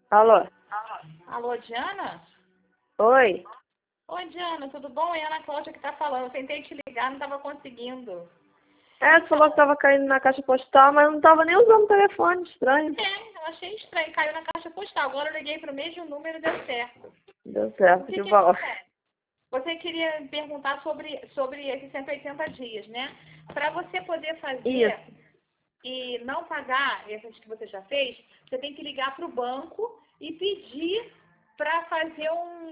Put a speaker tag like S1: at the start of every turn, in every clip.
S1: Alô?
S2: Alô, Diana?
S1: Oi?
S2: Oi, Diana, tudo bom? É a Ana Cláudia que tá falando. Eu tentei te ligar, não estava conseguindo.
S1: Você falou que tava caindo na caixa postal, mas não tava nem usando o telefone, estranho.
S2: Eu achei estranho. Caiu na caixa postal. Agora eu liguei para o mesmo número e deu certo.
S1: Deu
S2: O
S1: certo,
S2: que
S1: de
S2: que
S1: volta.
S2: acontece? Você queria me perguntar sobre esses 180 dias, né? Para você poder fazer
S1: Isso.
S2: e não pagar essas que você já fez, você tem que ligar para o banco e pedir para fazer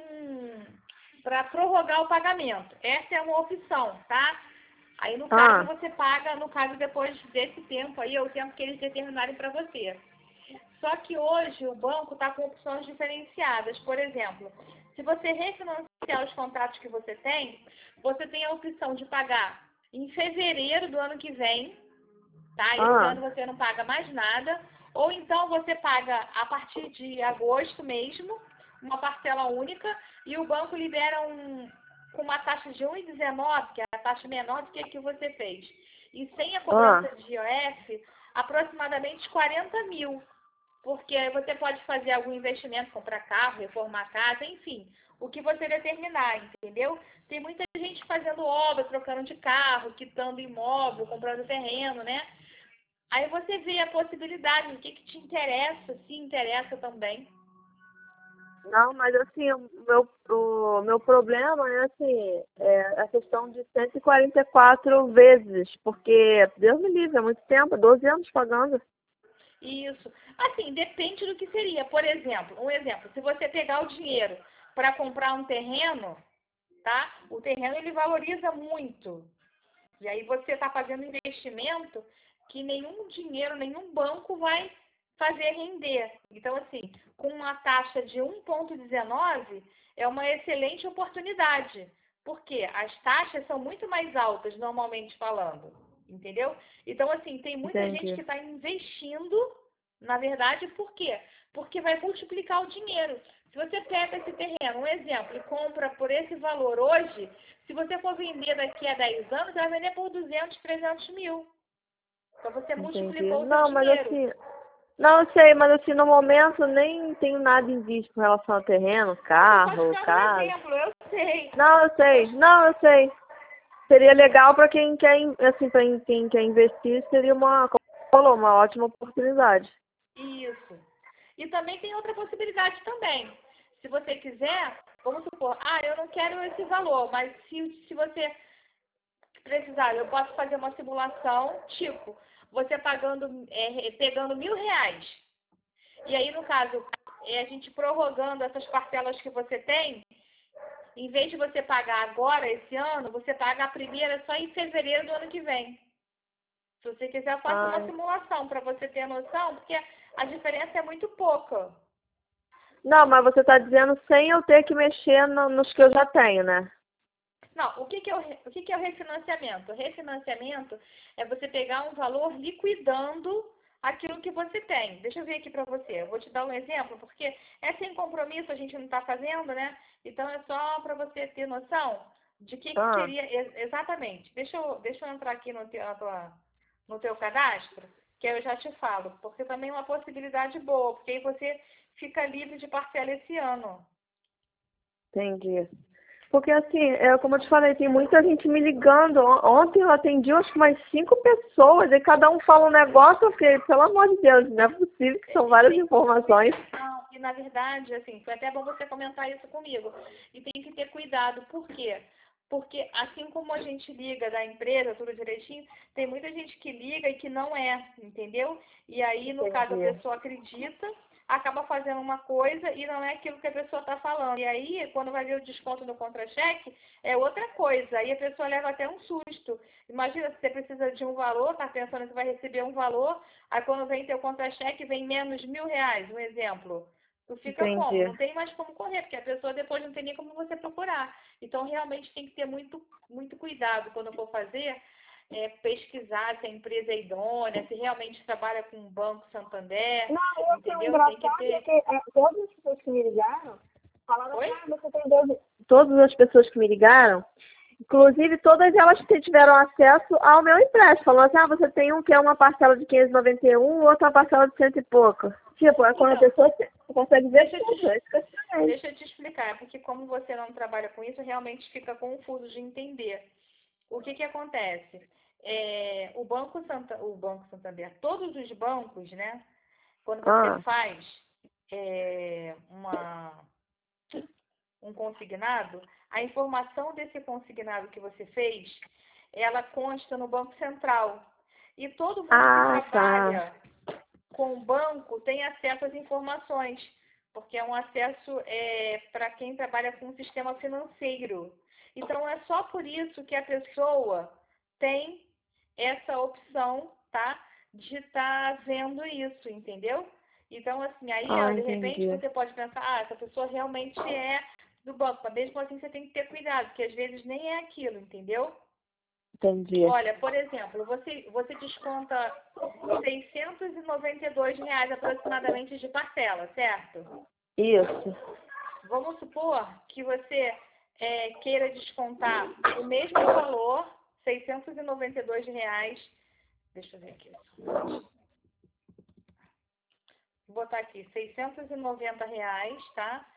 S2: para prorrogar o pagamento. Essa é uma opção, tá? Aí no caso
S1: Ah,
S2: você paga, no caso depois desse tempo aí, é o tempo que eles determinarem para você. Só que hoje o banco está com opções diferenciadas. Por exemplo, se você refinanciar os contratos que você tem a opção de pagar em fevereiro do ano que vem, tá? Esse
S1: ah,
S2: ano você não paga mais nada. Ou então você paga a partir de agosto mesmo, uma parcela única, e o banco libera com uma taxa de 1,19, que é a taxa menor do que a que você fez. E sem a cobrança
S1: ah,
S2: de IOF, aproximadamente 40 mil. Porque aí você pode fazer algum investimento, comprar carro, reformar a casa, enfim, o que você determinar, entendeu? Tem muita gente fazendo obra, trocando de carro, quitando imóvel, comprando terreno, né? Aí você vê a possibilidade, o que te interessa, se interessa também.
S1: não, mas assim, o meu problema é assim, é a questão de 144 vezes, porque, Deus me livre, é muito tempo, 12 anos pagando.
S2: Isso. Assim, depende do que seria. Por exemplo, um exemplo, se você pegar o dinheiro para comprar um terreno, tá? O terreno ele valoriza muito. E aí você está fazendo investimento que nenhum dinheiro, nenhum banco vai fazer render. Então, assim, com uma taxa de 1,19 é uma excelente oportunidade. Porque as taxas são muito mais altas, normalmente falando. Entendeu? Então, assim, tem muita gente
S1: Entendi.
S2: que está investindo, na verdade, por quê? Porque vai multiplicar o dinheiro. Se você pega esse terreno, um exemplo, e compra por esse valor hoje, se você for vender daqui a 10 anos, você vai vender por 200, 300 mil. Então você
S1: Entendi.
S2: multiplicou o seu
S1: Não, mas
S2: dinheiro.
S1: assim, não, eu sei, mas assim, no momento nem tenho nada em vista com relação ao terreno,
S2: Eu estou te
S1: carro,
S2: dando um
S1: casa.
S2: exemplo, eu sei.
S1: Não, eu
S2: Eu tô...
S1: sei. Não, eu sei. Seria legal para quem quer, assim, para quem quer investir, seria como falou, uma ótima oportunidade.
S2: Isso. E também tem outra possibilidade também. Se você quiser, vamos supor, eu não quero esse valor, mas se você precisar, eu posso fazer uma simulação, tipo, você pegando R$ 1.000. E aí, no caso, a gente prorrogando essas parcelas que você tem, em vez de você pagar agora, esse ano, você paga a primeira só em fevereiro do ano que vem. Se você quiser, eu faço uma
S1: Ai.
S2: simulação para você ter noção, porque a diferença é muito pouca.
S1: Não, mas você está dizendo sem eu ter que mexer nos que eu já tenho, né?
S2: Não, o que é o refinanciamento? O refinanciamento é você pegar um valor liquidando aquilo que você tem. Deixa eu ver aqui para você. Eu vou te dar um exemplo, porque é sem compromisso, a gente não está fazendo, né? Então é só para você ter noção de que
S1: Ah,
S2: seria exatamente. Deixa eu entrar aqui no teu cadastro, que aí eu já te falo, porque também é uma possibilidade boa, porque aí você fica livre de parcela esse ano.
S1: entendi. Porque assim, como eu te falei, tem muita gente me ligando. Ontem eu atendi acho que umas 5 pessoas e cada um fala um negócio. Eu fiquei, pelo amor de Deus, não é possível que são várias informações.
S2: Não, e na verdade, assim, foi até bom você comentar isso comigo. E tem que ter cuidado. Por quê? Porque assim como a gente liga da empresa, tudo direitinho, tem muita gente que liga e que não é, entendeu? E aí, no caso, a
S1: Entendi,
S2: pessoa acredita, acaba fazendo uma coisa e não é aquilo que a pessoa está falando. E aí, quando vai ver o desconto no contra-cheque, é outra coisa. Aí a pessoa leva até um susto. Imagina, se você precisa de um valor, está pensando que vai receber um valor, aí quando vem teu contra-cheque, vem menos R$ 1.000, um exemplo. Tu fica como?
S1: entendi.
S2: Não tem mais como correr, porque a pessoa depois não tem nem como você procurar. Então, realmente tem que ter muito, muito cuidado quando for fazer, pesquisar se a empresa é idônea, se realmente trabalha com o Banco Santander,
S1: Não, eu achei
S2: entendeu? Tem que
S1: engraçado
S2: ter...
S1: que todas as pessoas que me ligaram falaram assim,
S2: Oi?
S1: você tem 12. Todas as pessoas que me ligaram, inclusive todas elas tiveram acesso ao meu empréstimo. Falou assim, você tem um que é uma parcela de 591, outra parcela de cento e pouco. Tipo, é quando a
S2: Então,
S1: pessoa consegue ver tudo. É isso que eu sei.
S2: Deixa eu te explicar, porque como você não trabalha com isso, realmente fica confuso de entender. O que acontece? O Banco Santander, todos os bancos, né? Quando você faz um consignado, a informação desse consignado que você fez, ela consta no Banco Central. E todo mundo que trabalha com o banco tem acesso às informações, porque é um acesso para quem trabalha com o sistema financeiro. Então, é só por isso que a pessoa tem essa opção, tá? De estar vendo isso, entendeu? Então, assim, aí, de repente, você pode pensar, essa pessoa realmente é do banco, mas mesmo assim você tem que ter cuidado, porque às vezes nem é aquilo, entendeu?
S1: Entendi.
S2: Olha, por exemplo, você desconta R$ 692 aproximadamente de parcela, certo?
S1: Isso.
S2: Vamos supor que você queira descontar o mesmo valor, R$ 692. Deixa eu ver aqui. Vou botar aqui, R$ 690, tá?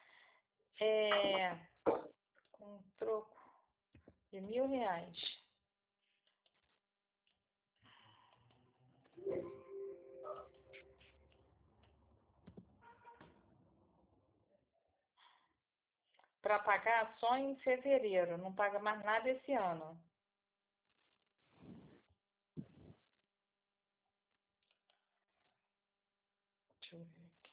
S2: Com um troco de R$ 1.000. Para pagar só em fevereiro, não paga mais nada esse ano. Deixa eu ver aqui.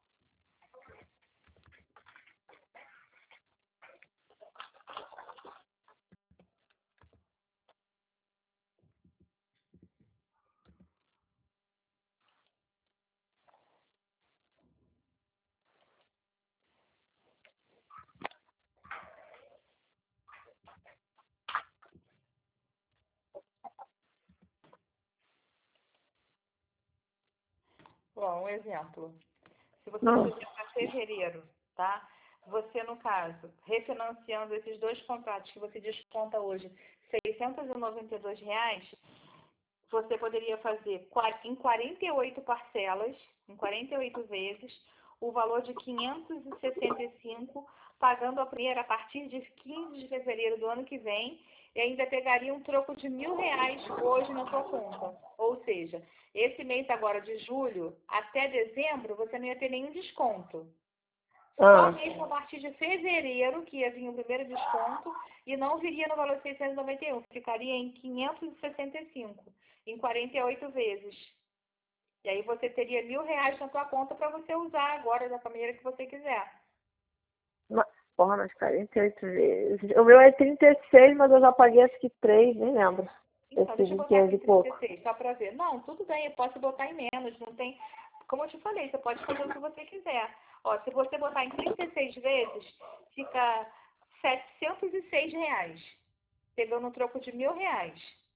S2: Bom, um exemplo. Se você fizer para fevereiro, tá? Você, no caso, refinanciando esses dois contratos que você desconta hoje, R$ 692, você poderia fazer em 48 parcelas, em 48 vezes, o valor de 565, pagando a primeira a partir de 15 de fevereiro do ano que vem, e ainda pegaria um troco de R$ 1.000 hoje na sua conta. Ou seja, esse mês agora de julho até dezembro, você não ia ter nenhum desconto. Só mesmo a partir de fevereiro, que ia vir o primeiro desconto, e não viria no valor de 691, ficaria em 565, em 48 vezes. E aí você teria R$ 1.000 na sua conta para você usar agora da maneira que você quiser.
S1: Porra, mas 48 vezes. O meu é 36, mas eu já paguei acho que 3, nem lembro.
S2: Então, deixa eu botar aqui 36, só para ver. Não, tudo bem, eu posso botar em menos, não tem... Como eu te falei, você pode fazer o que você quiser. Ó, se você botar em 36 vezes, fica R$ 706, pegando um troco de R$ 1.000.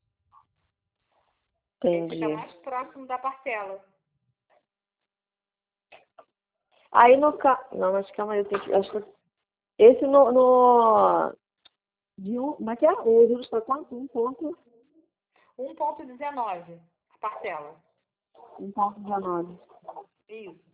S1: Entendi.
S2: Fica mais próximo da parcela.
S1: Aí no caso... Não, mas calma aí, eu tenho que... Acho que... Esse como é que é? O juros foi quanto?
S2: 1,19 a parcela.
S1: 1,19.
S2: Isso.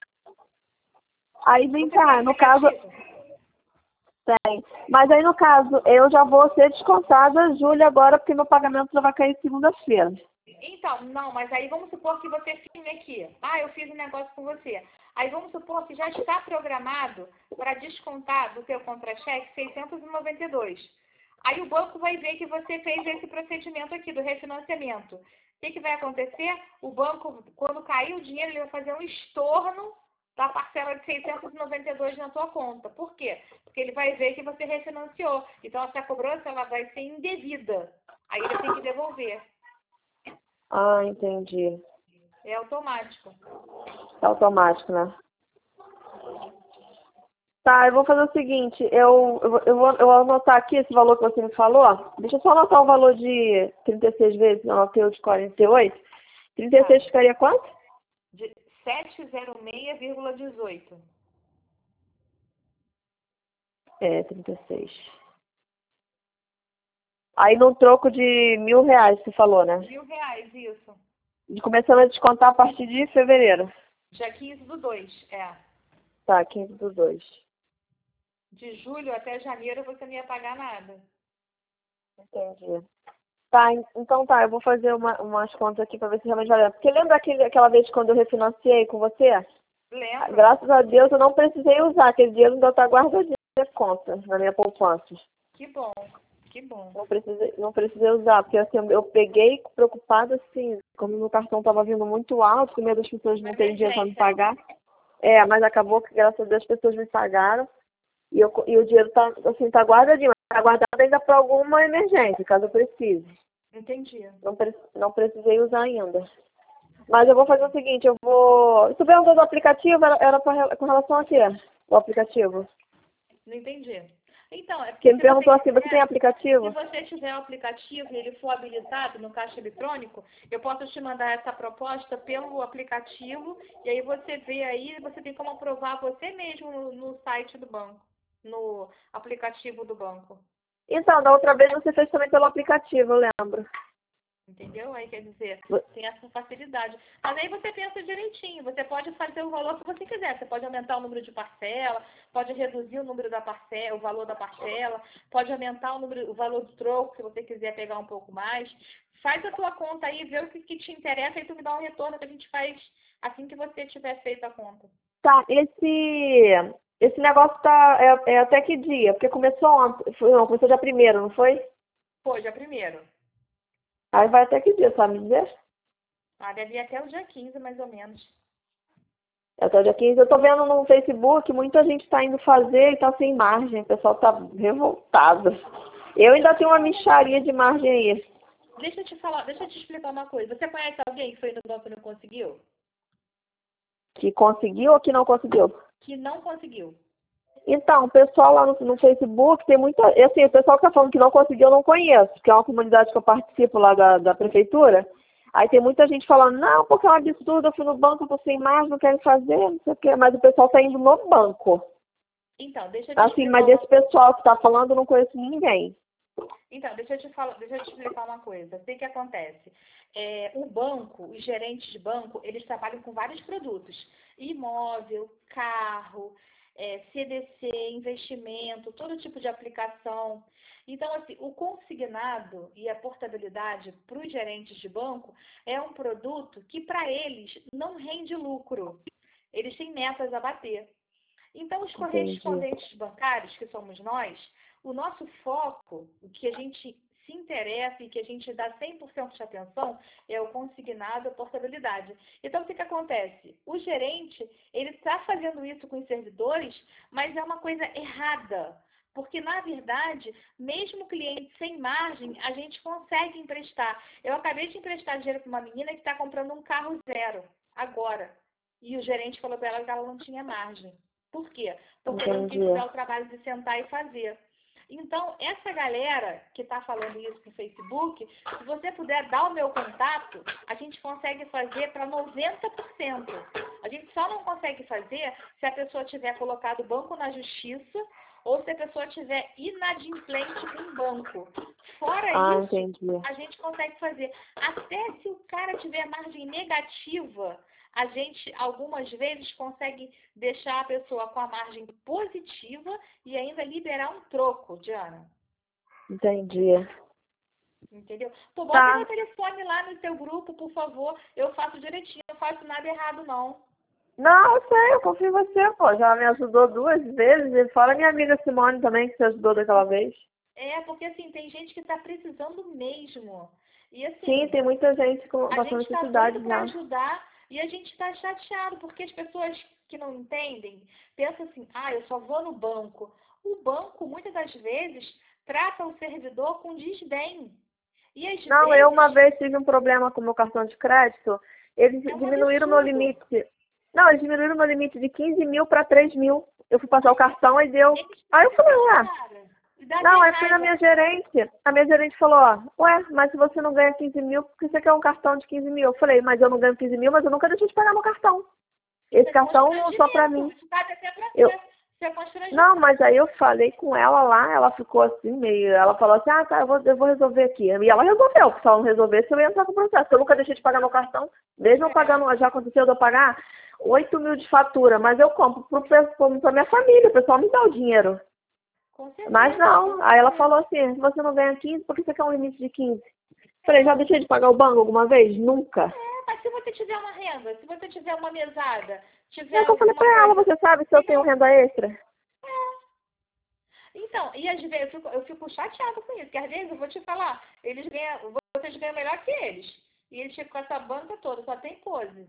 S1: Aí vem cá, no caso... Tem. Mas aí no caso, eu já vou ser descontada julho agora, porque meu pagamento já vai cair segunda-feira.
S2: Então, não, mas aí vamos supor que você filme aqui. Eu fiz um negócio com você. Aí vamos supor que já está programado para descontar do seu contra-cheque 692. Aí o banco vai ver que você fez esse procedimento aqui do refinanciamento. O que vai acontecer? O banco, quando cair o dinheiro, ele vai fazer um estorno da parcela de 692 na sua conta. Por quê? Porque ele vai ver que você refinanciou. Então, essa cobrança ela vai ser indevida. Aí ele tem que devolver.
S1: Entendi.
S2: É automático.
S1: É automático, né? Tá, eu vou fazer o seguinte, eu vou anotar aqui esse valor que você me falou. Deixa eu só anotar o valor de 36 vezes, eu anotei o de 48. 36 ficaria quanto?
S2: De 706,18.
S1: 36. Aí no troco de R$ 1.000, você falou, né?
S2: R$ 1.000, isso.
S1: E começando a descontar a partir de fevereiro.
S2: Dia 15/2,
S1: Tá, 15/2.
S2: De julho até janeiro você não ia pagar nada.
S1: Entendi. Tá, então tá, eu vou fazer umas contas aqui pra ver se realmente vale. Porque lembra aquela vez quando eu refinanciei com você?
S2: Lembra?
S1: Graças a Deus eu não precisei usar, aquele dinheiro ainda tá guardadinho na minha conta, na minha poupança.
S2: Que bom, que bom.
S1: Não precisei usar, porque assim, eu peguei preocupada assim, como meu cartão tava vindo muito alto, com medo das pessoas não terem dinheiro pra me pagar. Mas acabou que graças a Deus as pessoas me pagaram e o dinheiro tá, assim, tá guardadinho. Tá guardado ainda para alguma emergência, caso eu precise.
S2: Entendi.
S1: Não precisei usar ainda. Mas eu vou fazer o seguinte, eu vou... Tu perguntou do aplicativo, era com relação a quê? O aplicativo?
S2: Não entendi. Então, é porque
S1: Quem me perguntou assim, você tem aplicativo?
S2: se você tiver o aplicativo e ele for habilitado no caixa eletrônico, eu posso te mandar essa proposta pelo aplicativo e aí você vê aí, você tem como aprovar você mesmo no site do banco, no aplicativo do banco.
S1: Então, da outra vez você fez também pelo aplicativo, eu lembro.
S2: Entendeu? Aí quer dizer, tem essa facilidade. Mas aí você pensa direitinho, você pode fazer o valor que você quiser. Você pode aumentar o número de parcela, pode reduzir o número da parcela, o valor da parcela, pode aumentar o valor do troco, se você quiser pegar um pouco mais. Faz a sua conta aí, vê o que te interessa e tu me dá um retorno que a gente faz assim que você tiver feito a conta.
S1: Tá, esse negócio tá até que dia? Porque começou ontem, não, começou dia 1º, não foi?
S2: Foi, dia 1º.
S1: Aí vai até que dia, sabe me dizer?
S2: Deve ir até o dia 15, mais ou menos.
S1: Até o dia 15. Eu tô vendo no Facebook, muita gente tá indo fazer e tá sem margem. O pessoal tá revoltado. Eu ainda tenho uma mixaria de margem aí.
S2: Deixa eu te explicar uma coisa. Você conhece alguém que foi no banco e não conseguiu?
S1: Que conseguiu ou que não conseguiu?
S2: Que não conseguiu.
S1: Então, o pessoal lá no Facebook tem muita... Assim, o pessoal que tá falando que não conseguiu eu não conheço, porque é uma comunidade que eu participo lá da prefeitura. Aí tem muita gente falando, não, porque é um absurdo, eu fui no banco, eu tô sem margem, não quero fazer, não sei o quê. Mas o pessoal tá indo no banco.
S2: Então, deixa eu te
S1: assim, mas esse pessoal que tá falando, eu não conheço ninguém.
S2: Então, deixa eu te explicar uma coisa. O que acontece? O banco, os gerentes de banco, eles trabalham com vários produtos. Imóvel, carro, CDC, investimento, todo tipo de aplicação. Então, assim, o consignado e a portabilidade para os gerentes de banco é um produto que, para eles, não rende lucro. Eles têm metas a bater. Então, os correspondentes bancários, que somos nós, o nosso foco, o que a gente se interessa e que a gente dá 100% de atenção é o consignado, a portabilidade. Então, o que acontece? O gerente, ele está fazendo isso com os servidores, mas é uma coisa errada. Porque, na verdade, mesmo o cliente sem margem, a gente consegue emprestar. Eu acabei de emprestar dinheiro para uma menina que está comprando um carro zero, agora. E o gerente falou para ela que ela não tinha margem. Por quê? Porque não quis dar o trabalho de sentar e fazer. Então, essa galera que está falando isso no Facebook, se você puder dar o meu contato, a gente consegue fazer para 90%. A gente só não consegue fazer se a pessoa tiver colocado o banco na justiça ou se a pessoa tiver inadimplente em banco. Fora isso,
S1: entendi.
S2: a gente consegue fazer. Até se o cara tiver margem negativa, a gente, algumas vezes, consegue deixar a pessoa com a margem positiva e ainda liberar um troco, Diana.
S1: Entendi.
S2: Entendeu? Pô, bota meu telefone lá no seu grupo, por favor. Eu faço direitinho, não faço nada errado, não.
S1: Não, eu sei, eu confio em você, pô. Já me ajudou 2 vezes. E fora minha amiga Simone também, que você ajudou daquela vez.
S2: Porque assim, tem gente que está precisando mesmo. E assim...
S1: Sim, tem muita gente com bastante necessidade
S2: já. A gente está doido para ajudar e a gente está chateado, porque as pessoas que não entendem pensam assim, eu só vou no banco. O banco, muitas das vezes, trata o servidor com desdém. E às vezes...
S1: eu uma vez tive um problema com o meu cartão de crédito. Eles diminuíram o meu limite. Não, eles diminuíram o meu limite de 15 mil para 3 mil. Eu fui passar o cartão e deu... Aí eu falei, aí fui na minha gerente. A minha gerente falou, mas se você não ganha 15 mil, por que você quer um cartão de 15 mil? Eu falei, mas eu não ganho 15 mil, mas eu nunca deixei de pagar meu cartão. Esse cartão só pra mim. Não, mas aí eu falei com ela lá, ela ficou assim meio... Ela falou assim, tá, eu vou resolver aqui. E ela resolveu, porque se ela não resolvesse, eu ia entrar com o processo. Eu nunca deixei de pagar meu cartão, mesmo eu pagando, já aconteceu de eu pagar 8 mil de fatura, mas eu compro pra minha família, o pessoal me dá o dinheiro.
S2: Com certeza.
S1: Mas não, aí ela falou assim, se você não ganha 15, por que você quer um limite de 15? Falei, já deixei de pagar o banco alguma vez? Nunca.
S2: Mas se você tiver uma renda, se você tiver uma mesada,
S1: É
S2: tiver
S1: o que eu falei
S2: alguma
S1: pra ela,
S2: coisa...
S1: você sabe se eu tenho renda extra?
S2: Então, e às vezes eu fico chateada com isso, que às vezes eu vou te falar, vocês ganham melhor que eles. E eles ficam com essa banca toda, só tem pose.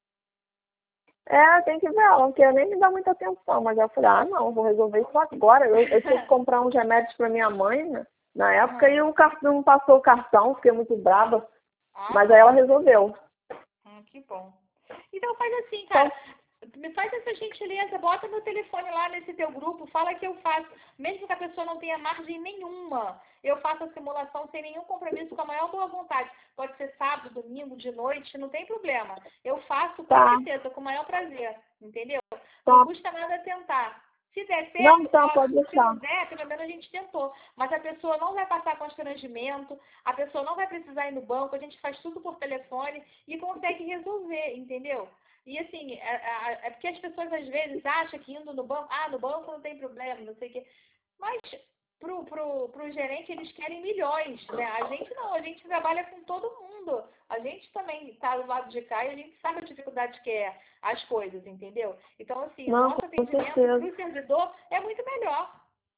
S1: É, tem que ver, ela não quer nem me dar muita atenção, mas eu falei, ah não, vou resolver isso agora. Eu tive que comprar uns remédios pra minha mãe, né, na época, e o cartão não passou o cartão, fiquei muito brava, mas aí ela resolveu.
S2: Que bom. Então faz assim, cara. Me faz essa gentileza, bota meu telefone lá nesse teu grupo, fala que eu faço, mesmo que a pessoa não tenha margem nenhuma, eu faço a simulação sem nenhum compromisso, com a maior boa vontade. Pode ser sábado, domingo, de noite, não tem problema. Eu faço com certeza, com o maior prazer, entendeu? Não custa nada tentar. Se der certo,
S1: Não, então, pode
S2: se
S1: deixar.
S2: não der, pelo menos a gente tentou. Mas a pessoa não vai passar constrangimento, a pessoa não vai precisar ir no banco, a gente faz tudo por telefone e consegue resolver, entendeu? E assim, é porque as pessoas às vezes acham que indo no banco não tem problema, não sei o quê. Mas pro gerente eles querem milhões, né? A gente não, a gente trabalha com todo mundo. A gente também está do lado de cá e a gente sabe a dificuldade que é as coisas, entendeu? Então, assim, o nosso atendimento para o servidor é muito melhor.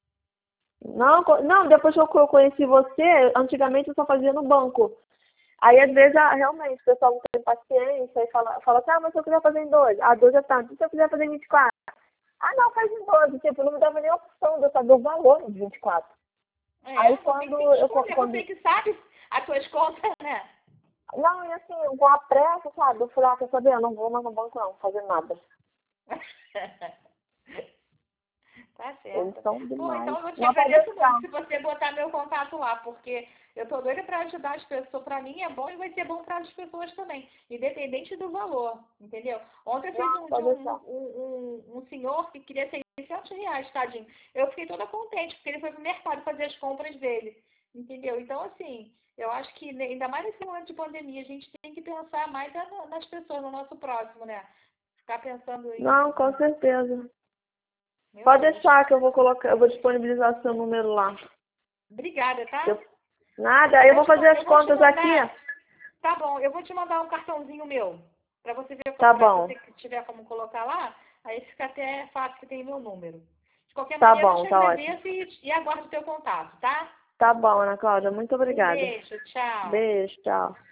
S1: Não, depois que eu conheci você, antigamente eu só fazia no banco. Aí, às vezes, realmente, o pessoal não tem paciência e fala assim, mas se eu quiser fazer em 2, 12 é tanto, se eu quiser fazer em 24, não, faz em 12, tipo, não me dava nem a opção de eu saber o valor de 24. Aí,
S2: Você que sabe as suas contas, né?
S1: Não, e assim, com a pressa, sabe, eu falei, quer saber, eu não vou mais no banco não, fazer nada.
S2: Tá certo.
S1: Eles são demais.
S2: Então eu vou te agradecer muito se você botar meu contato lá, porque eu tô doida para ajudar as pessoas. Para mim é bom e vai ser bom para as pessoas também, independente do valor, entendeu? Ontem eu fiz um senhor que queria R$600, tadinho. Eu fiquei toda contente, porque ele foi pro mercado fazer as compras dele, entendeu? Então, assim, eu acho que ainda mais nesse momento de pandemia, a gente tem que pensar mais nas pessoas, no nosso próximo, né? Ficar pensando em...
S1: Não, com certeza. Pode deixar que eu vou disponibilizar seu número lá.
S2: Obrigada, tá?
S1: Nada, aí eu vou fazer as contas aqui.
S2: Tá bom, eu vou te mandar um cartãozinho meu, pra você ver
S1: se
S2: você tiver como colocar lá, aí fica até fácil que tem meu número. De qualquer
S1: tá
S2: maneira,
S1: bom,
S2: eu te agradeço e aguardo o teu contato, tá?
S1: Tá bom, Ana Cláudia, muito obrigada.
S2: Um beijo, tchau.
S1: Beijo, tchau.